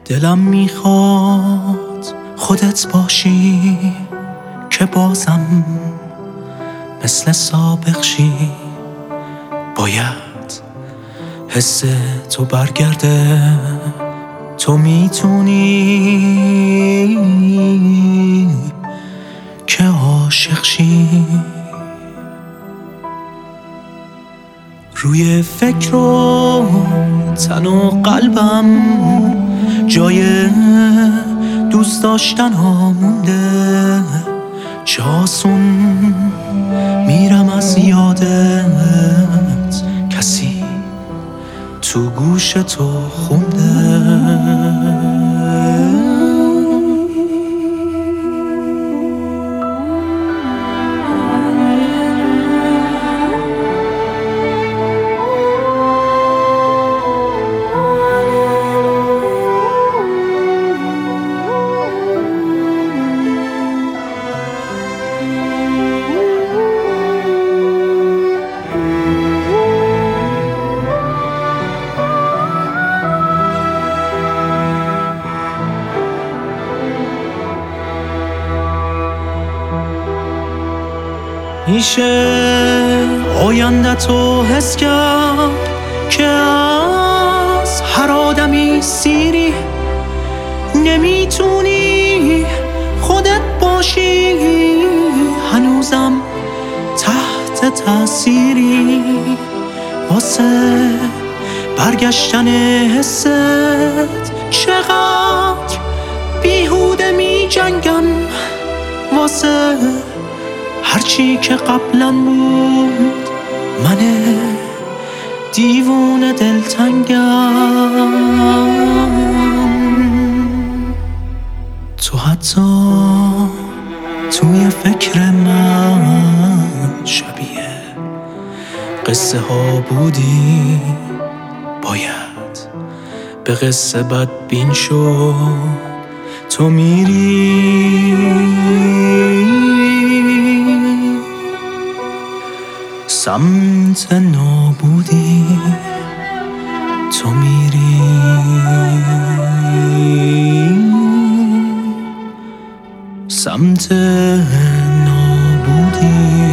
دلم میخواد خودت باشی که بازم مثل سابق شی. باید حس تو برگرده، تو میتونی که عاشق شی. روی فکر و تن و قلبم جای دوست داشتن ها مونده. چه آسون میرم از یادت، کسی تو گوش تو خونده. میشه آینده تو حس کرد که از هر آدمی سیری، نمیتونی خودت باشی، هنوزم تحت تأثیری. واسه برگشتن حست چقدر بیهوده می جنگم، واسه هرچی که قبلا بود من دیوونه دلتنگم. تو حتی توی فکر من شبیه قصه ها بودی. باید به قصه بدبین شد، تو میری سمت نابودی، تو میری سمت نابودی.